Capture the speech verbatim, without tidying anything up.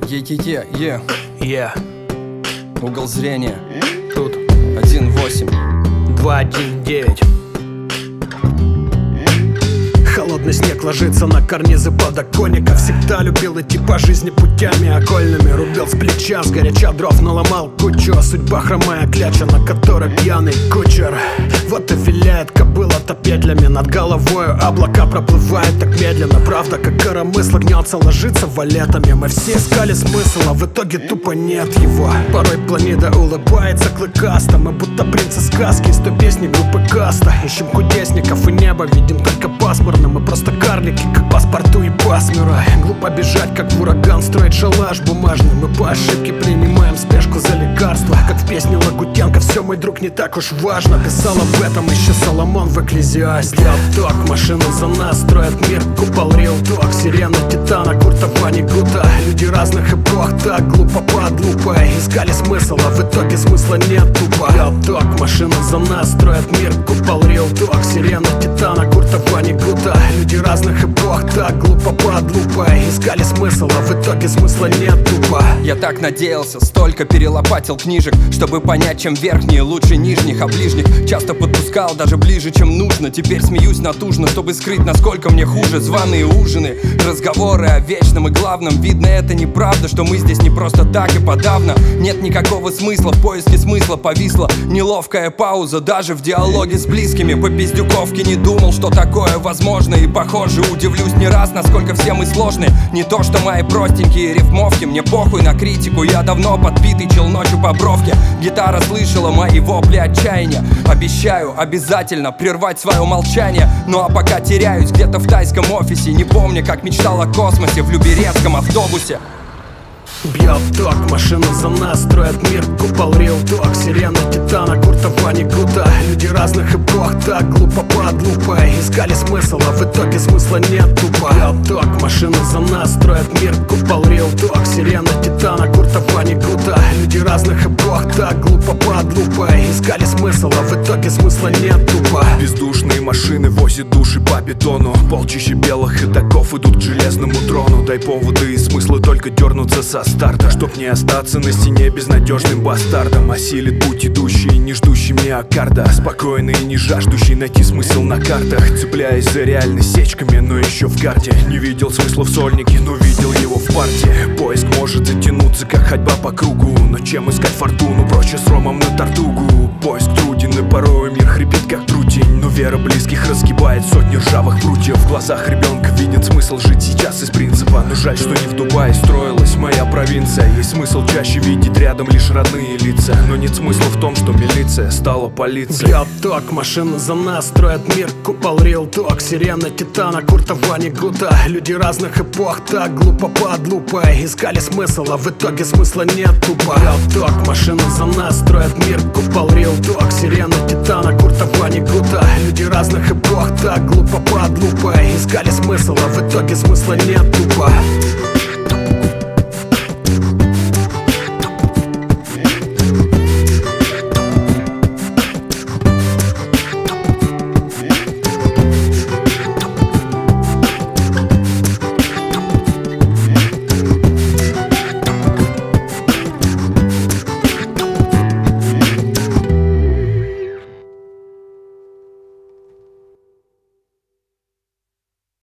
Е-е-е, е Я Угол зрения тут один восемь два один девять. Холодный снег ложится на карнизы подоконника. Всегда любил идти по жизни путями окольными. Рубил с плеча, с горяча дров наломал кучу. А судьба хромая кляча, на которой пьяный кучер. Вот и виляет кобыла-то петлями над головою. Облака проплывают так медленно. Правда, как коромысло гнется, ложится валетами. Мы все искали смысл, а в итоге тупо нет его. Порой планета улыбается клыкасто. Мы будто принцы сказки из той песни группы Каста. Ищем кудесников и небо видим только пасмурно. Мы просто карлики, как паспорту и пасмера. Глупо бежать, как в ураган, строить шалаш бумажный. Мы по ошибке принимаем спешку за лекарство. Как в песне Лагутенко, все, мой друг, не так уж важно. Писал об этом еще Соломон в Экклезиасте. Ток, машины за нас строят мир, купол Real Talk. Сирена Титана, Курта Ванигута. Люди разных эпох, так глупо подлупо искали смысл, а в итоге смысла нет тупо. Ток, машины за нас строят мир, купол Real Talk. Сирена Титана, Курта Ванигута. Люди разных эпох, так глупо подлупо искали смысл, а в итоге смысла нет тупо. Я так надеялся, столько перелопатил книжек, чтобы понять, чем верхние лучше нижних. А ближних часто подпускал даже ближе, чем нужно. Теперь смеюсь натужно, чтобы скрыть, насколько мне хуже. Званые ужины, разговоры о вечном и главном. Видно, это неправда, что мы здесь не просто так и подавно. Нет никакого смысла, в поиске смысла повисла неловкая пауза. Даже в диалоге с близкими по пиздюковке не думал, что такое возможно. И похоже, удивлюсь не раз, насколько все мы сложны. Не то что мои простенькие рифмовки. Мне похуй на критику, я давно подбитый чел ночью по бровке. Гитара слышала мои вопли отчаяния. Обещаю обязательно прервать свое молчание. Ну а пока теряюсь где-то в тайском офисе, не помню, как мечтал о космосе в люберецком автобусе. Бьет ток, машины за нас строят мир, купол Real Talk. Сирена Титана, Курта Ванигута. Люди разных эпох, так глупо подлупо искали смысл, а в итоге смысла нет тупо. Бьет ток, машины за нас строят мир, купол Real Talk. Сирена Титана, Курта Ванигута. Люди разных эпох, так глупо подлупо искали смысл, а в итоге смысла нет тупо. Бездушные машины возят души по бетону. Полчища белых ходоков идут к железному трону. Дай поводы и смыслы только дернуться со старта, чтоб не остаться на стене безнадежным бастардом. Осилит путь идущий, не ждущий миокарда. Спокойный и не жаждущий найти смысл на картах. Цепляясь за реальность сечками, но еще в карте. Не видел смысла в сольнике, но видел его в партии. Поиск может затянуться, как ходьба по кругу. Но чем искать фортуну, проще с ромом на тартугу. Поиск труден, и порой мир хрипит, как трутень. Но вера близких разгибает сотни ржавых прутьев. В глазах ребенка виден смысл жить сейчас из принципа. Но жаль, что не в Дубае строилась моя провинция. Есть смысл чаще видеть рядом лишь родные лица. Но нет смысла в том, что милиция стала полицией. Бьет ток, машины за нас строят мир, купол Real Talk. Сирена Титана, Курта Ванигута. Люди разных эпох, так глупо подлупо искали смысл, а в итоге смысла нет тупо. Бьет ток, машины за нас строят мир, купол Real Talk. Сирена Титана, Курта Ванигута. Люди разных эпох, так глупо подлупо искали смысл, а в итоге смысла нет тупо.